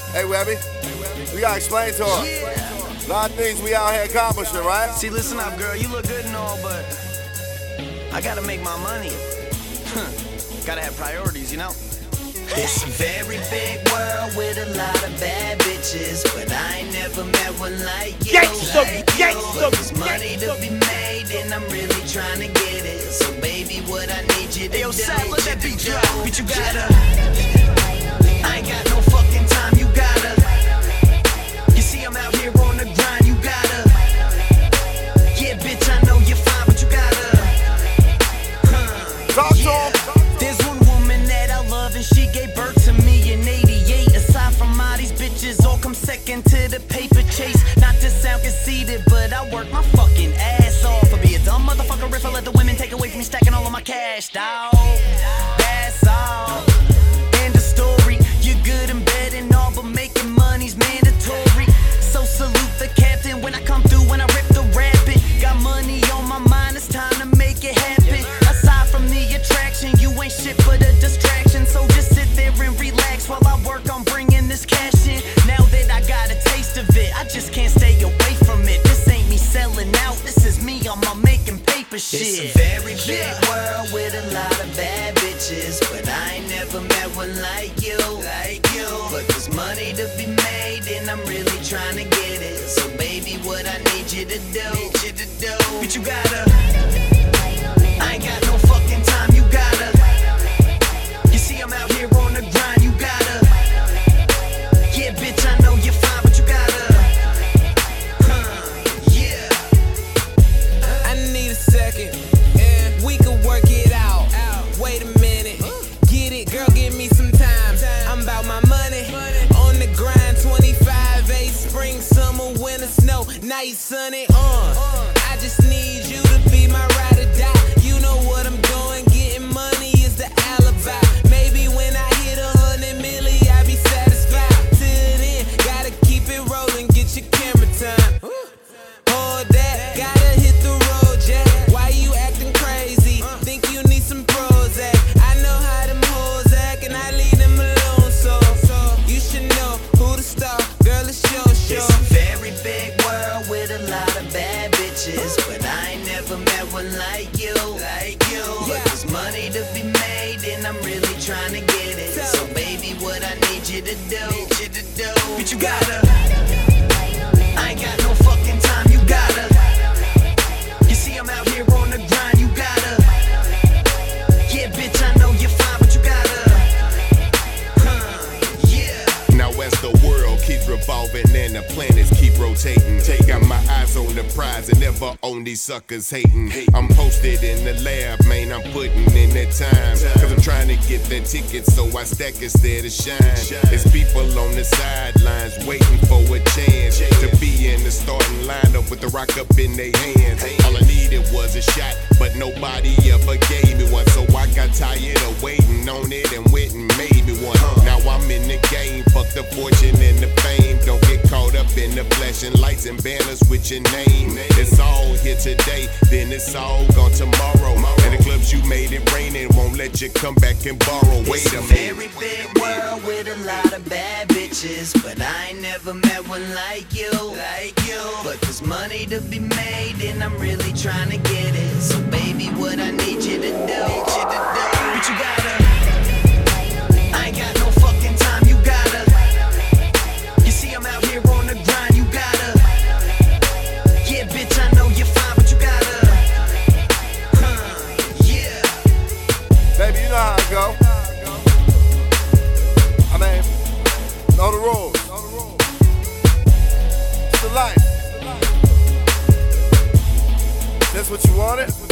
Hey, Webby, we gotta explain to her. A lot of things we out here accomplishing, right? See, listen up, girl. You look good and all, but I gotta make my money. Gotta have priorities, you know? It's a very big world with a lot of bad bitches, but I ain't never met one like you. But there's money to be made, and I'm really trying to get it. So baby, what I need you to do, Sal, let that beat drop. But you gotta, I ain't got no fucking time, you gotta. You see I'm out here on the grind, you gotta. Yeah, bitch, I know you're fine, but you gotta. Talk to him. There's one woman that I love, and she gave birth to me in '88. Aside from all these bitches, all come second to the paper chase. Not to sound conceited, but I work my fucking ass off. I'll be a dumb motherfucker if I let the women take away from me, stacking all of my cash, dawg. That's all. End of story. You're good in bed and all, but making money's mandatory. So salute the captain when I come through, when I rip the rapping. Got money on my mind, it's time to make it happen. Aside from the attraction, you ain't shit but a distraction. So just sit there and relax while I work on bringing this cash in. Now that I got a taste of it, I just can't stay away from it. This ain't me selling out, this is me on my making paper shit. It's a very big world with a lot of bad bitches, but I ain't never met one like you. But there's money to be made, and I'm really trying to get it. So baby, what I need you to do, but you gotta. I ain't got no fucking time, you gotta. You see I'm out here on the grind, you gotta. Yeah, bitch, I know you're fine, but you gotta. Yeah. I need a second, we can work it out. Wait a minute, get it, girl, give me some time. I'm about my money, on the grind, 25-8, spring, summer, winter, snow, night, sunny, I just need you to be my ride or die. You know what I'm doing, getting money is the alibi. Maybe when I hit 100 million, I'll be satisfied. Till then, gotta keep it rolling, get your camera time. Hold that, gotta hit the road, Jack. Why you acting crazy? Think you need some Prozac? I know how them hoes act, and I leave them alone. So you should know who to stop. Girl, it's your show. It's a very big world with a lot of bad bitches, but I ain't never met one like you. But there's money to be made, and I'm really trying to get it. So baby, what I need you to do, but you gotta. I ain't got no fucking time, you gotta. You see I'm out here on the grind, you gotta. Yeah, bitch, I know you're fine, but you gotta. Yeah. Now as the world keeps revolving and the planets keep rotating, got my eyes on the prize and never on these suckers hating. I'm posted in the lab, man, I'm putting in that time. Cause I'm trying to get the tickets, so I stack instead of shine. There's people on the sidelines waiting for a chance to be in the starting lineup with the rock up in their hands. All I needed was a shot, but nobody ever gave me one. So I got tired of waiting on it and went and made me one. Now I'm in the game, fuck the fortune and the fame. Don't get caught up in the flashing lights and banners with your name. It's all here today, then it's all gone tomorrow. And the clubs you made it rain and won't let you come back and borrow. Wait a minute. It's a very big world with a lot of bad bitches, but I ain't never met one like you. But there's money to be made, and I'm really trying to get it. So baby, what I need you to do, but you gotta. I ain't got no fucking time, you gotta. You see I'm out here on the grind, you gotta. Yeah, bitch, I know you're fine, but you gotta. Yeah. Baby, you know how it go. I mean, know the rules. It's the life. That's what you wanted?